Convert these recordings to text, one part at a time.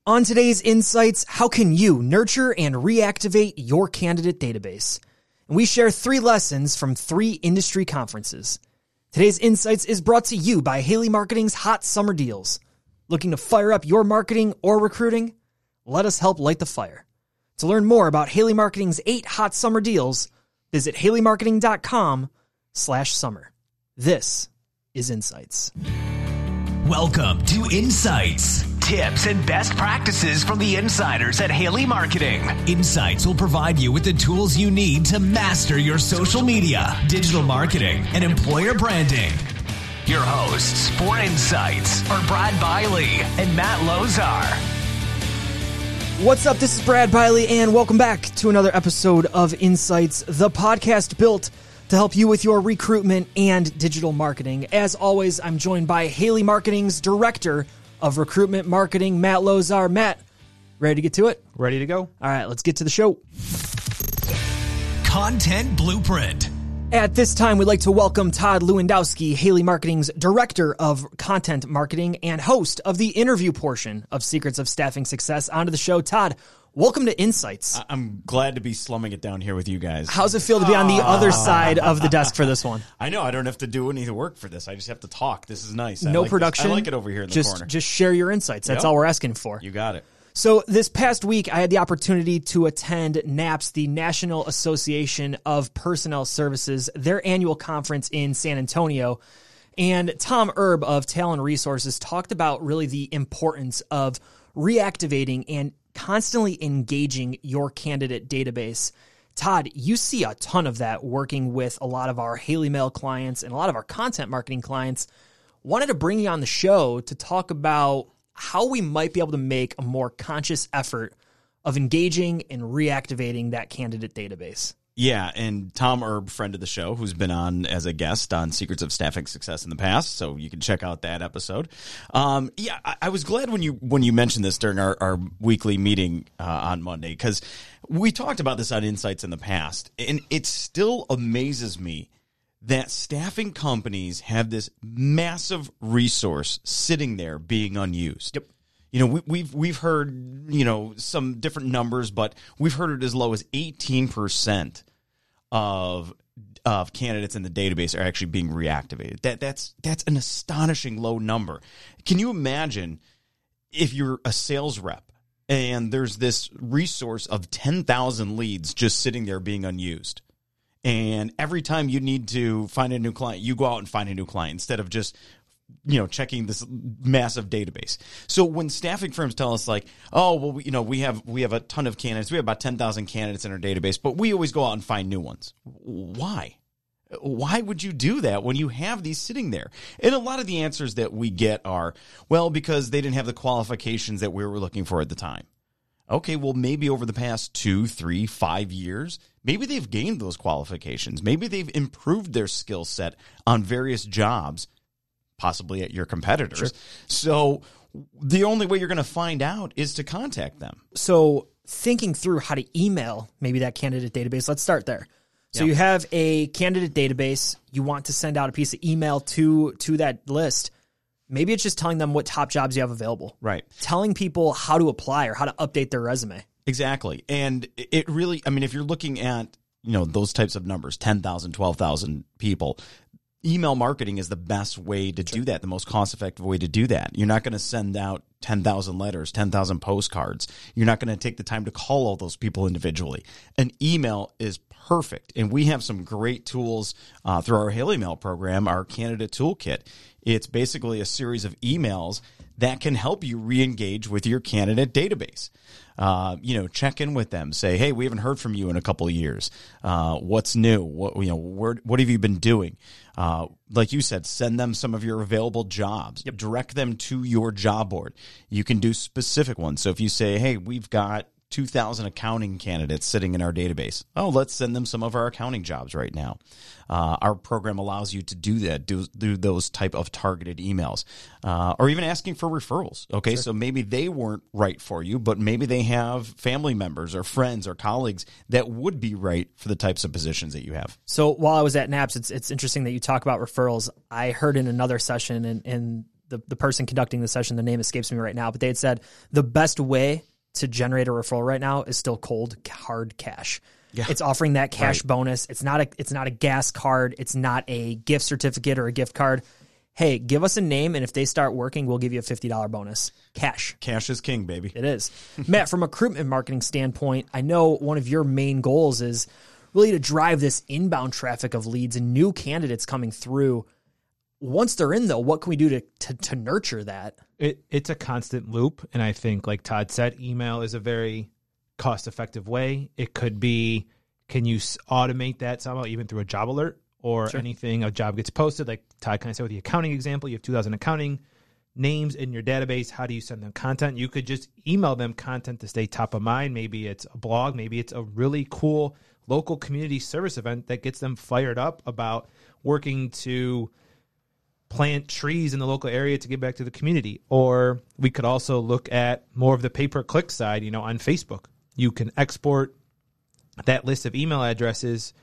On today's Insights, how can you nurture and reactivate your candidate database? And we share 3 lessons from 3 industry conferences. Today's Insights is brought to you by Haley Marketing's Hot Summer Deals. Looking to fire up your marketing or recruiting? Let us help light the fire. To learn more about Haley Marketing's 8 hot summer deals, visit haleymarketing.com/summer. This is Insights. Welcome to Insights. Tips and best practices from the insiders at Haley Marketing. Insights will provide you with the tools you need to master your social media, digital marketing, and employer branding. Your hosts for Insights are Brad Biley and Matt Lozar. What's up? This is Brad Biley, and welcome back to another episode of Insights, the podcast built to help you with your recruitment and digital marketing. As always, I'm joined by Haley Marketing's Director of Recruitment Marketing, Matt Lozar. Matt, ready to get to it? Ready to go. All right, let's get to the show. Content Blueprint. At this time, we'd like to welcome Todd Lewandowski, Haley Marketing's Director of Content Marketing and host of the interview portion of Secrets of Staffing Success, onto the show. Todd, welcome to Insights. I'm glad to be slumming it down here with you guys. How's it feel to be on the other side of the desk for this one? I know. I don't have to do any work for this. I just have to talk. This is nice. No production. I like it over here in the corner. Just share your insights. That's all we're asking for. You got it. So this past week, I had the opportunity to attend NAPS, the National Association of Personnel Services, their annual conference in San Antonio. And Tom Erb of Talent Resources talked about really the importance of reactivating and constantly engaging your candidate database. Todd, you see a ton of that working with a lot of our Haley Mail clients and a lot of our content marketing clients. Wanted to bring you on the show to talk about how we might be able to make a more conscious effort of engaging and reactivating that candidate database. Yeah, and Tom Erb, friend of the show, who's been on as a guest on Secrets of Staffing Success in the past, so you can check out that episode. I was glad when you mentioned this during our weekly meeting on Monday, because we talked about this on Insights in the past, and it still amazes me that staffing companies have this massive resource sitting there being unused. Yep. You know, we've heard, some different numbers, but we've heard it as low as 18% of candidates in the database are actually being reactivated. That's an astonishing low number. Can you imagine if you're a sales rep and there's this resource of 10,000 leads just sitting there being unused? And every time you need to find a new client, you go out and find a new client instead of just, checking this massive database. So when staffing firms tell us like, oh, well, we have a ton of candidates. We have about 10,000 candidates in our database, but we always go out and find new ones. Why? Why would you do that when you have these sitting there? And a lot of the answers that we get are, well, because they didn't have the qualifications that we were looking for at the time. Okay, well, maybe over the past 2, 3, 5 years, maybe they've gained those qualifications. Maybe they've improved their skill set on various jobs, possibly at your competitors. Sure. So the only way you're going to find out is to contact them. So thinking through how to email maybe that candidate database, let's start there. So you have a candidate database. You want to send out a piece of email to that list. Maybe it's just telling them what top jobs you have available. Right. Telling people how to apply or how to update their resume. Exactly. And it really, if you're looking at, those types of numbers, 10,000, 12,000 people, email marketing is the best way to do that, the most cost-effective way to do that. You're not going to send out 10,000 letters, 10,000 postcards. You're not going to take the time to call all those people individually. An email is perfect. And we have some great tools through our Haley Mail program, our candidate toolkit. It's basically a series of emails that can help you re-engage with your candidate database. Check in with them. Say, hey, we haven't heard from you in a couple of years. What's new? What have you been doing? Like you said, send them some of your available jobs. Yep. Direct them to your job board. You can do specific ones. So if you say, hey, we've got 2,000 accounting candidates sitting in our database. Oh, let's send them some of our accounting jobs right now. Our program allows you to do that, do those type of targeted emails, or even asking for referrals. Okay, sure. So maybe they weren't right for you, but maybe they have family members or friends or colleagues that would be right for the types of positions that you have. So while I was at NAPS, it's interesting that you talk about referrals. I heard in another session, and the person conducting the session, the name escapes me right now, but they had said the best way to generate a referral right now is still cold hard cash. Yeah. It's offering that cash bonus. It's not a gas card. It's not a gift certificate or a gift card. Hey, give us a name, and if they start working, we'll give you a $50 bonus. Cash. Cash is king, baby. It is. Matt, from a recruitment marketing standpoint, I know one of your main goals is really to drive this inbound traffic of leads and new candidates coming through. Once they're in, though, what can we do to nurture that? It's a constant loop, and I think, like Todd said, email is a very cost-effective way. It could be, can you automate that somehow, even through a job alert or anything, a job gets posted, like Todd kind of said with the accounting example, you have 2,000 accounting names in your database. How do you send them content? You could just email them content to stay top of mind. Maybe it's a blog. Maybe it's a really cool local community service event that gets them fired up about working to plant trees in the local area to give back to the community. Or we could also look at more of the pay-per-click side, on Facebook. You can export that list of email addresses,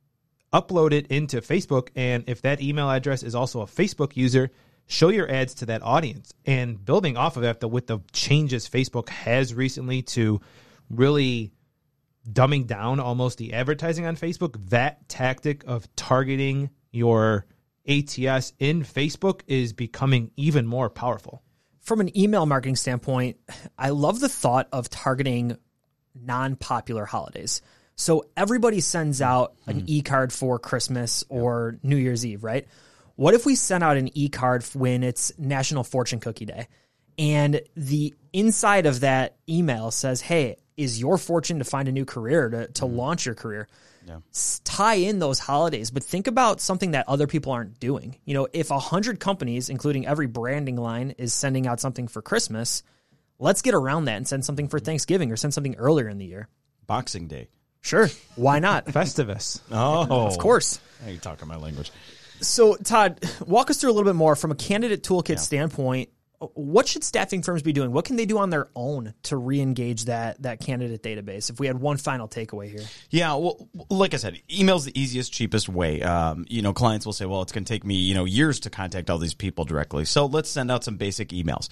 upload it into Facebook, and if that email address is also a Facebook user, show your ads to that audience. And building off of that, with the changes Facebook has recently to really dumbing down almost the advertising on Facebook, that tactic of targeting your ATS in Facebook is becoming even more powerful. From an email marketing standpoint, I love the thought of targeting non-popular holidays. So everybody sends out an e-card for Christmas or New Year's Eve, right? What if we sent out an e-card when it's National Fortune Cookie Day, and the inside of that email says, hey, is your fortune to find a new career, to launch your career? Yeah. Tie in those holidays, but think about something that other people aren't doing. If 100 companies, including every branding line, is sending out something for Christmas, let's get around that and send something for Thanksgiving or send something earlier in the year. Boxing Day. Sure. Why not? Festivus. Oh. Of course. Now you're talking my language. So, Todd, walk us through a little bit more from a candidate toolkit standpoint. What should staffing firms be doing? What can they do on their own to re-engage that candidate database? If we had one final takeaway here. Yeah, well, like I said, email's the easiest, cheapest way. Clients will say, well, it's going to take me, years to contact all these people directly. So let's send out some basic emails.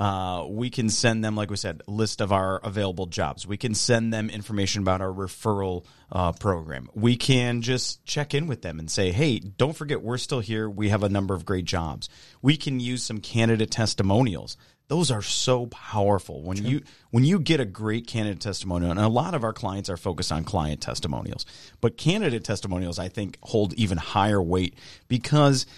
We can send them, like we said, a list of our available jobs. We can send them information about our referral program. We can just check in with them and say, hey, don't forget, we're still here. We have a number of great jobs. We can use some candidate testimonials. Those are so powerful. When you get a great candidate testimonial, and a lot of our clients are focused on client testimonials, but candidate testimonials, I think, hold even higher weight because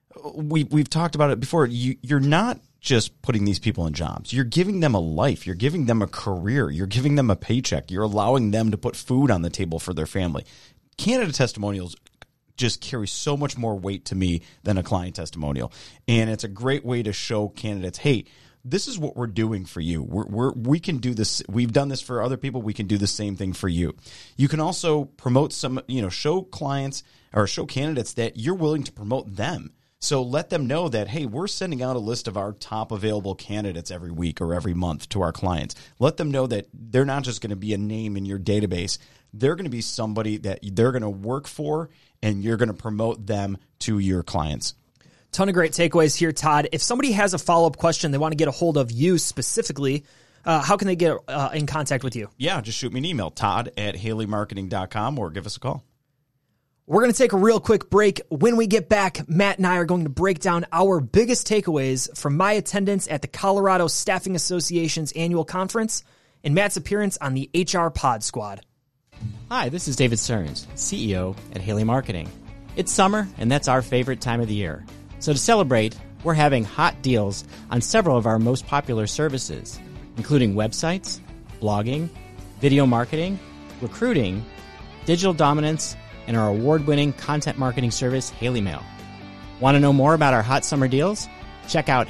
we've talked about it before. You're not just putting these people in jobs. You're giving them a life. You're giving them a career. You're giving them a paycheck. You're allowing them to put food on the table for their family. Candidate testimonials just carry so much more weight to me than a client testimonial. And it's a great way to show candidates, hey, this is what we're doing for you. We can do this. We've done this for other people. We can do the same thing for you. You can also promote show clients or show candidates that you're willing to promote them. So let them know that, hey, we're sending out a list of our top available candidates every week or every month to our clients. Let them know that they're not just going to be a name in your database. They're going to be somebody that they're going to work for, and you're going to promote them to your clients. Ton of great takeaways here, Todd. If somebody has a follow-up question, they want to get a hold of you specifically, how can they get in contact with you? Yeah, just shoot me an email, todd@haleymarketing.com, or give us a call. We're going to take a real quick break. When we get back, Matt and I are going to break down our biggest takeaways from my attendance at the Colorado Staffing Association's annual conference and Matt's appearance on the HR Pod Squad. Hi, this is David Stearns, CEO at Haley Marketing. It's summer, and that's our favorite time of the year. So to celebrate, we're having hot deals on several of our most popular services, including websites, blogging, video marketing, recruiting, digital dominance, and our award-winning content marketing service, Haley Mail. Want to know more about our hot summer deals? Check out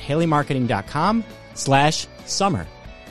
haleymarketing.com/summer.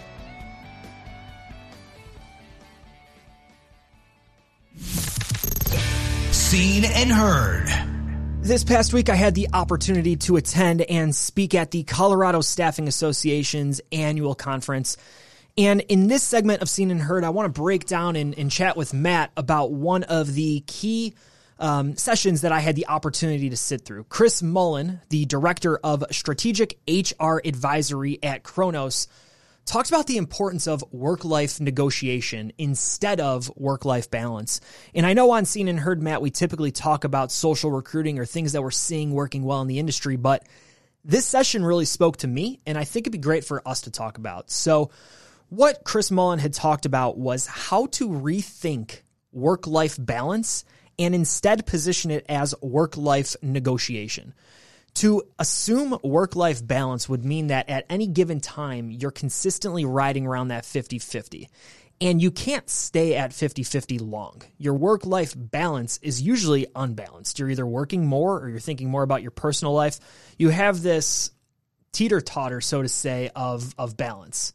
Seen and heard. This past week, I had the opportunity to attend and speak at the Colorado Staffing Association's annual conference. And in this segment of Seen and Heard, I want to break down and chat with Matt about one of the key sessions that I had the opportunity to sit through. Chris Mullen, the director of strategic HR advisory at Kronos, talks about the importance of work-life negotiation instead of work-life balance. And I know on Seen and Heard, Matt, we typically talk about social recruiting or things that we're seeing working well in the industry, but this session really spoke to me, and I think it'd be great for us to talk about. So what Chris Mullen had talked about was how to rethink work-life balance and instead position it as work-life negotiation. To assume work-life balance would mean that at any given time, you're consistently riding around that 50-50. And you can't stay at 50-50 long. Your work-life balance is usually unbalanced. You're either working more or you're thinking more about your personal life. You have this teeter-totter, so to say, of balance.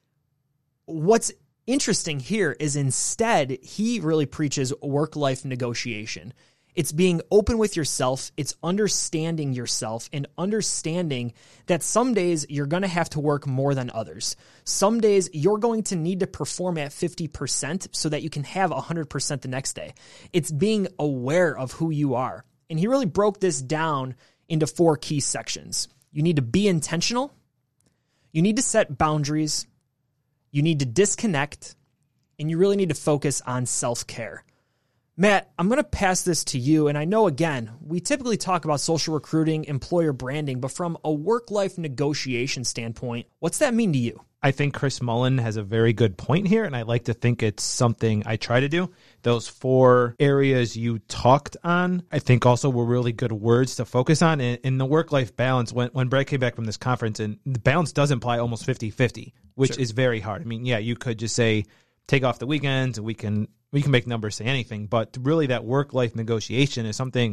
What's interesting here is instead, he really preaches work-life negotiation. It's being open with yourself. It's understanding yourself and understanding that some days you're going to have to work more than others. Some days you're going to need to perform at 50% so that you can have 100% the next day. It's being aware of who you are. And he really broke this down into 4 key sections. You need to be intentional. You need to set boundaries. You need to disconnect. And you really need to focus on self-care. Matt, I'm going to pass this to you, and I know, again, we typically talk about social recruiting, employer branding, but from a work-life negotiation standpoint, what's that mean to you? I think Chris Mullen has a very good point here, and I like to think it's something I try to do. Those 4 areas you talked on, I think also were really good words to focus on. In the work-life balance, when Brad came back from this conference, and the balance does imply almost 50-50, which is very hard. I mean, yeah, you could just say, take off the weekends, and we can make numbers say anything, but really that work-life negotiation is something,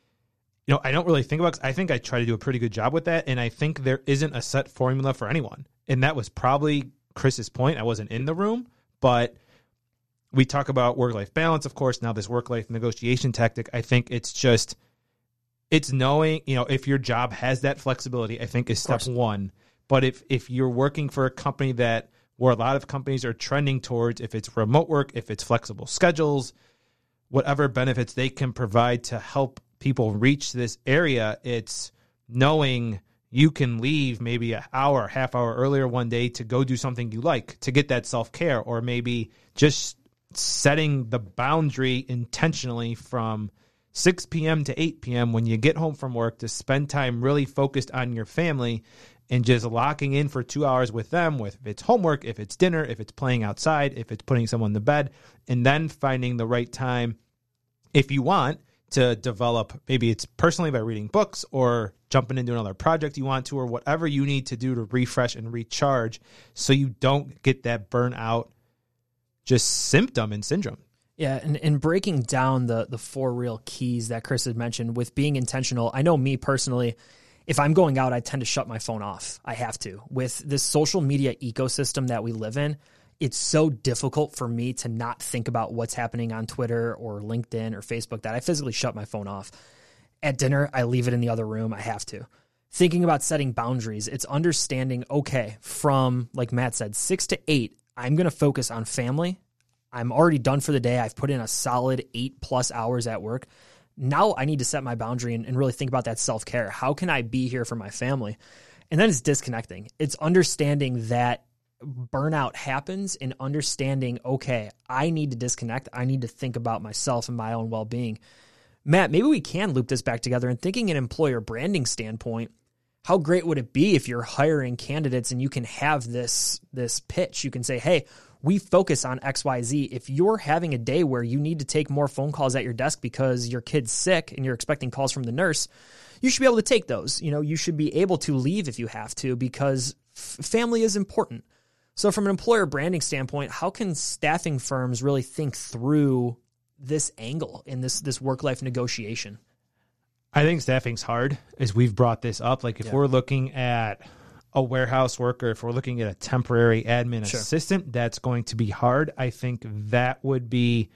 I don't really think about, 'cause I think I try to do a pretty good job with that, and I think there isn't a set formula for anyone. And that was probably Chris's point. I wasn't in the room, but we talk about work-life balance, of course, now this work-life negotiation tactic. I think it's knowing, if your job has that flexibility, I think is step 1. But if you're working for a company where a lot of companies are trending towards, if it's remote work, if it's flexible schedules, whatever benefits they can provide to help people reach this area, it's knowing you can leave maybe an hour, half hour earlier one day to go do something you like, to get that self-care, or maybe just setting the boundary intentionally from 6 p.m. to 8 p.m. when you get home from work to spend time really focused on your family and just locking in for 2 hours with them, if it's homework, if it's dinner, if it's playing outside, if it's putting someone to bed, and then finding the right time, if you want, to develop, maybe it's personally by reading books or jumping into another project you want to, or whatever you need to do to refresh and recharge so you don't get that burnout just symptom and syndrome. Yeah, and breaking down the 4 real keys that Chris had mentioned with being intentional, I know me personally, if I'm going out, I tend to shut my phone off. I have to. With this social media ecosystem that we live in, it's so difficult for me to not think about what's happening on Twitter or LinkedIn or Facebook that I physically shut my phone off. At dinner, I leave it in the other room. I have to. Thinking about setting boundaries, it's understanding, okay, from, like Matt said, 6 to 8, I'm going to focus on family. I'm already done for the day. I've put in a solid 8+ hours at work. Now I need to set my boundary and really think about that self-care. How can I be here for my family? And then it's disconnecting. It's understanding that burnout happens and understanding, okay, I need to disconnect. I need to think about myself and my own well-being. Matt, maybe we can loop this back together and thinking an employer branding standpoint. How great would it be if you're hiring candidates and you can have this pitch? You can say, hey, we focus on XYZ. If you're having a day where you need to take more phone calls at your desk because your kid's sick and you're expecting calls from the nurse, you should be able to take those. You should be able to leave if you have to because family is important. So from an employer branding standpoint, how can staffing firms really think through this angle in this work-life negotiation? I think staffing's hard, as we've brought this up. Like if we're looking at a warehouse worker, if we're looking at a temporary admin assistant, that's going to be hard. I think that would be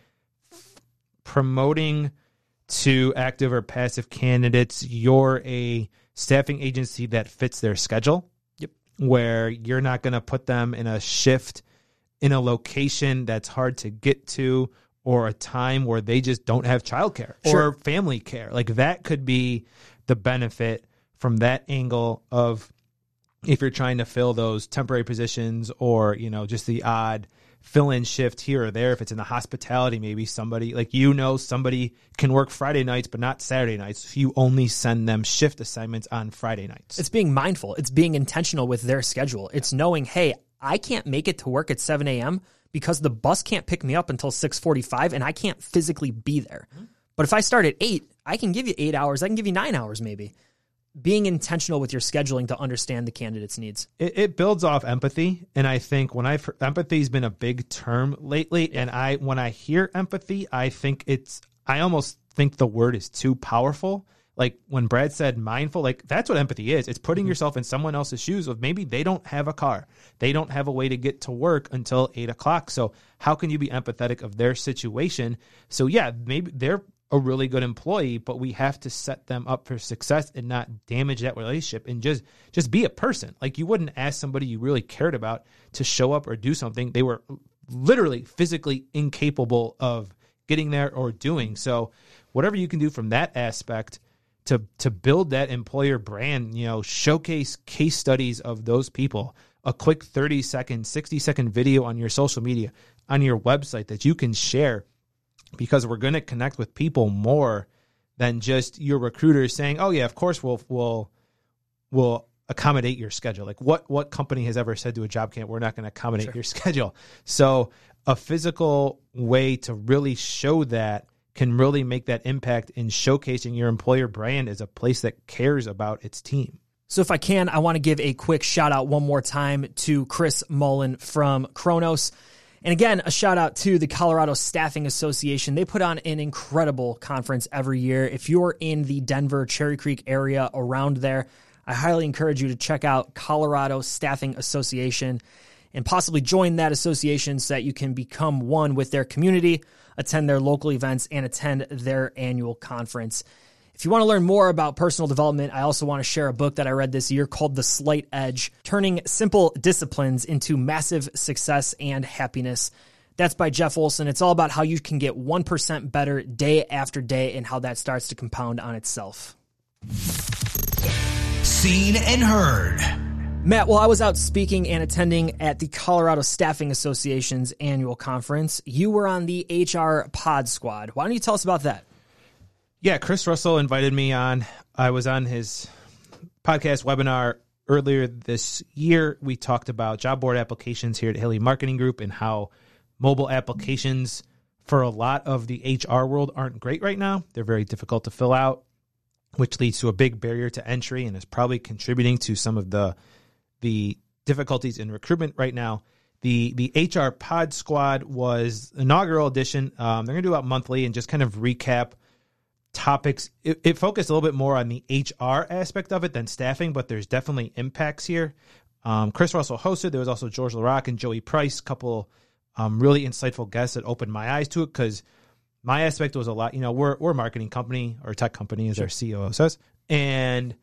promoting to active or passive candidates. You're a staffing agency that fits their schedule, where you're not going to put them in a shift in a location that's hard to get to, or a time where they just don't have childcare or family care. Like that could be the benefit from that angle of if you're trying to fill those temporary positions or, just the odd fill-in shift here or there. If it's in the hospitality, maybe somebody somebody can work Friday nights, but not Saturday nights. So you only send them shift assignments on Friday nights. It's being mindful. It's being intentional with their schedule. It's knowing, hey, I can't make it to work at 7 a.m. because the bus can't pick me up until 6:45 and I can't physically be there. But if I start at 8, I can give you 8 hours. I can give you 9 hours maybe. Being intentional with your scheduling to understand the candidate's needs. It builds off empathy. And I think empathy has been a big term lately. And when I hear empathy, I almost think the word is too powerful. Like when Brad said mindful, like that's what empathy is. It's putting yourself in someone else's shoes of maybe they don't have a car. They don't have a way to get to work until 8 o'clock. So how can you be empathetic of their situation? So yeah, maybe they're a really good employee, but we have to set them up for success and not damage that relationship and just be a person. Like you wouldn't ask somebody you really cared about to show up or do something they were literally physically incapable of getting there or doing. So whatever you can do from that aspect to build that employer brand, showcase case studies of those people, a quick 30-second, 60-second video on your social media, on your website that you can share, because we're going to connect with people more than just your recruiters saying, oh yeah, of course we'll accommodate your schedule. Like what company has ever said to a job camp, we're not going to accommodate your schedule? So a physical way to really show that can really make that impact in showcasing your employer brand as a place that cares about its team. So if I can, I want to give a quick shout out one more time to Chris Mullen from Kronos. And again, a shout out to the Colorado Staffing Association. They put on an incredible conference every year. If you're in the Denver, Cherry Creek area around there, I highly encourage you to check out Colorado Staffing Association and possibly join that association so that you can become one with their community, attend their local events, and attend their annual conference. If you want to learn more about personal development, I also want to share a book that I read this year called The Slight Edge, Turning Simple Disciplines into Massive Success and Happiness. That's by Jeff Olson. It's all about how you can get 1% better day after day and how that starts to compound on itself. Seen and heard. Matt, while I was out speaking and attending at the Colorado Staffing Association's annual conference, you were on the HR Pod Squad. Why don't you tell us about that? Yeah, Chris Russell invited me on. I was on his podcast webinar earlier this year. We talked about job board applications here at Haley Marketing Group and how mobile applications for a lot of the HR world aren't great right now. They're very difficult to fill out, which leads to a big barrier to entry and is probably contributing to some of the difficulties in recruitment right now. The HR Pod Squad was inaugural edition. They're going to do about monthly and just kind of recap topics. It focused a little bit more on the HR aspect of it than staffing, but there's definitely impacts here. Chris Russell hosted. There was also George LaRocque and Joey Price, a couple really insightful guests that opened my eyes to it, because my aspect was a lot, we're a marketing company or tech company, as our CEO says, and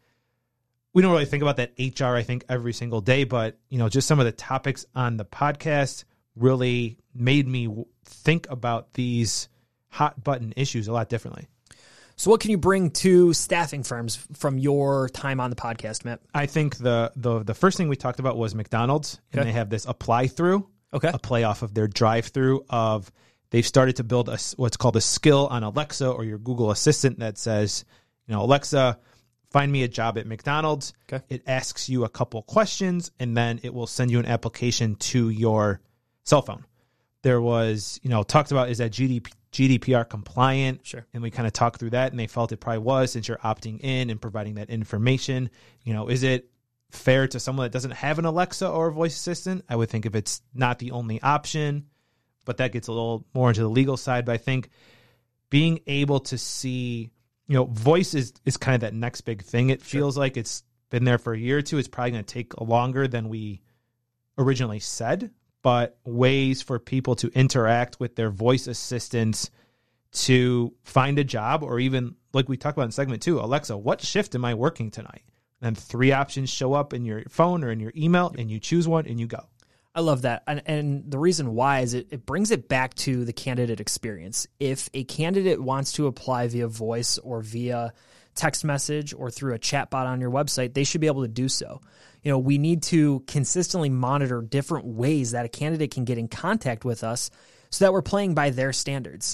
we don't really think about that HR, I think, every single day, but, just some of the topics on the podcast really made me think about these hot button issues a lot differently. So what can you bring to staffing firms from your time on the podcast, Matt? I think the first thing we talked about was McDonald's, and they have this apply through, a play off of their drive through of they've started to build what's called a skill on Alexa or your Google Assistant that says, Alexa, find me a job at McDonald's. Okay. It asks you a couple questions, and then it will send you an application to your cell phone. There was, talked about, is that GDPR compliant? Sure. And we kind of talked through that, and they felt it probably was, since you're opting in and providing that information. Is it fair to someone that doesn't have an Alexa or a voice assistant? I would think if it's not the only option, but that gets a little more into the legal side. But I think being able to see, voice is kind of that next big thing. It feels like it's been there for a year or two. It's probably going to take longer than we originally said, but ways for people to interact with their voice assistants to find a job, or even like we talked about in segment 2, Alexa, what shift am I working tonight? And 3 options show up in your phone or in your email, and you choose one and you go. I love that. And the reason why is it brings it back to the candidate experience. If a candidate wants to apply via voice or via text message or through a chatbot on your website, they should be able to do so. We need to consistently monitor different ways that a candidate can get in contact with us so that we're playing by their standards.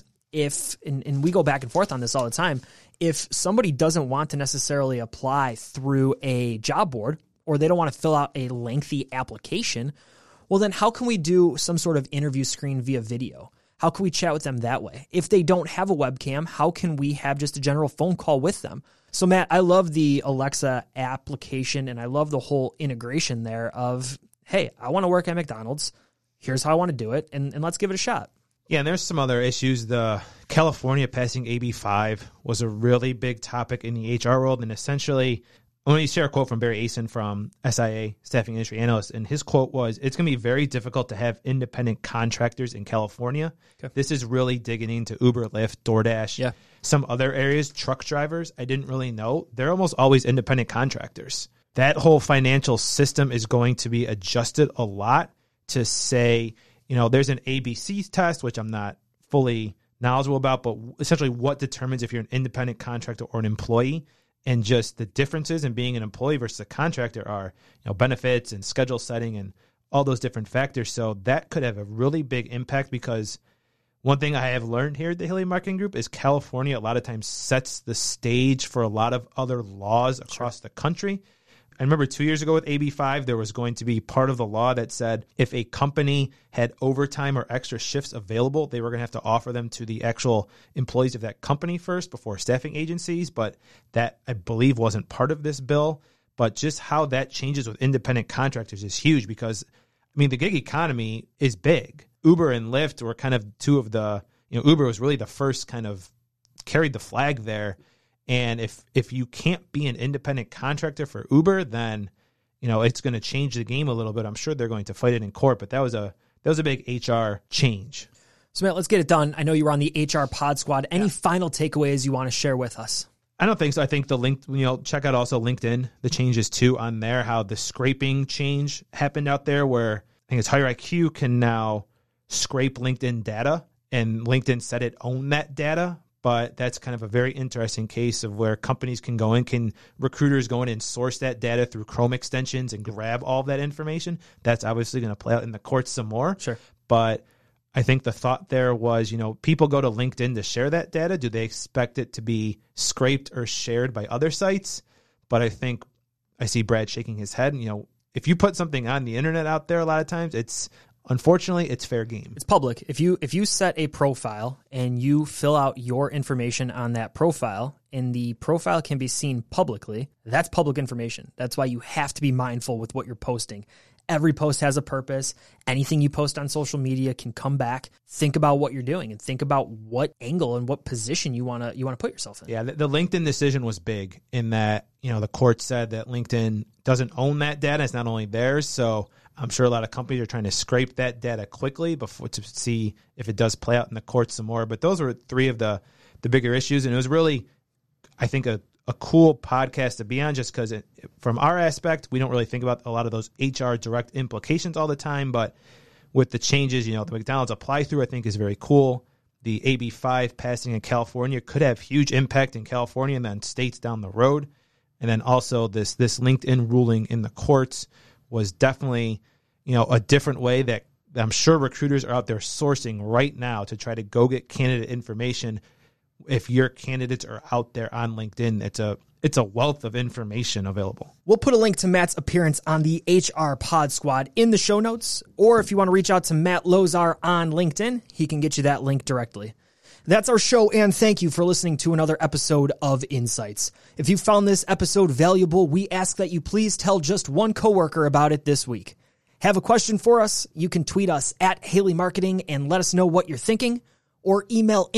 And we go back and forth on this all the time, if somebody doesn't want to necessarily apply through a job board or they don't want to fill out a lengthy application, well, then how can we do some sort of interview screen via video? How can we chat with them that way? If they don't have a webcam, how can we have just a general phone call with them? So, Matt, I love the Alexa application, and I love the whole integration there of, hey, I want to work at McDonald's. Here's how I want to do it, and let's give it a shot. Yeah, and there's some other issues. The California passing AB5 was a really big topic in the HR world, and essentially, I'm going to share a quote from Barry Asen from SIA, Staffing Industry Analyst, and his quote was, it's going to be very difficult to have independent contractors in California. Okay. This is really digging into Uber, Lyft, DoorDash, some other areas, truck drivers, I didn't really know. They're almost always independent contractors. That whole financial system is going to be adjusted a lot to say, there's an ABC test, which I'm not fully knowledgeable about, but essentially what determines if you're an independent contractor or an employee. And just the differences in being an employee versus a contractor are, benefits and schedule setting and all those different factors. So that could have a really big impact, because one thing I have learned here at the Haley Marketing Group is California a lot of times sets the stage for a lot of other laws across the country. I remember 2 years ago with AB5, there was going to be part of the law that said if a company had overtime or extra shifts available, they were going to have to offer them to the actual employees of that company first before staffing agencies. But that, I believe, wasn't part of this bill. But just how that changes with independent contractors is huge, because, the gig economy is big. Uber and Lyft were kind of two of the, Uber was really the first kind of carried the flag there. And if you can't be an independent contractor for Uber, then, it's going to change the game a little bit. I'm sure they're going to fight it in court, but that was a big HR change. So, Matt, let's get it done. I know you were on the HR Pod Squad. Any final takeaways you want to share with us? I don't think so. I think the link, check out also LinkedIn, the changes too on there, how the scraping change happened out there, where I think it's HireIQ can now scrape LinkedIn data, and LinkedIn said it owned that data. But that's kind of a very interesting case of where companies can go in, can recruiters go in and source that data through Chrome extensions and grab all of that information. That's obviously going to play out in the courts some more. Sure. But I think the thought there was, people go to LinkedIn to share that data. Do they expect it to be scraped or shared by other sites? But I think I see Brad shaking his head. If you put something on the internet out there, a lot of times unfortunately, it's fair game. It's public. If you set a profile and you fill out your information on that profile, and the profile can be seen publicly, that's public information. That's why you have to be mindful with what you're posting. Every post has a purpose. Anything you post on social media can come back. Think about what you're doing and think about what angle and what position you want to put yourself in. Yeah, the LinkedIn decision was big in that, the court said that LinkedIn doesn't own that data. It's not only theirs. So I'm sure a lot of companies are trying to scrape that data quickly before to see if it does play out in the courts some more. But those were three of the bigger issues. And it was really, I think, a cool podcast to be on, just because from our aspect, we don't really think about a lot of those HR direct implications all the time. But with the changes, the McDonald's apply through, I think is very cool. The AB5 passing in California could have huge impact in California and then states down the road. And then also this LinkedIn ruling in the courts was definitely, a different way that I'm sure recruiters are out there sourcing right now to try to go get candidate information. If your candidates are out there on LinkedIn, it's a wealth of information available. We'll put a link to Matt's appearance on the HR Pod Squad in the show notes, or if you want to reach out to Matt Lozar on LinkedIn, he can get you that link directly. That's our show, and thank you for listening to another episode of Insights. If you found this episode valuable, we ask that you please tell just one coworker about it this week. Have a question for us? You can tweet us at Haley Marketing and let us know what you're thinking, or email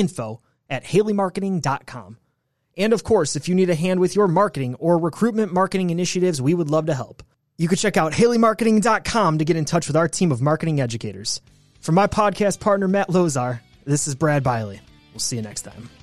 info@haleymarketing.com. And of course, if you need a hand with your marketing or recruitment marketing initiatives, we would love to help. You can check out haleymarketing.com to get in touch with our team of marketing educators. For my podcast partner, Matt Lozar, this is Brad Biley. We'll see you next time.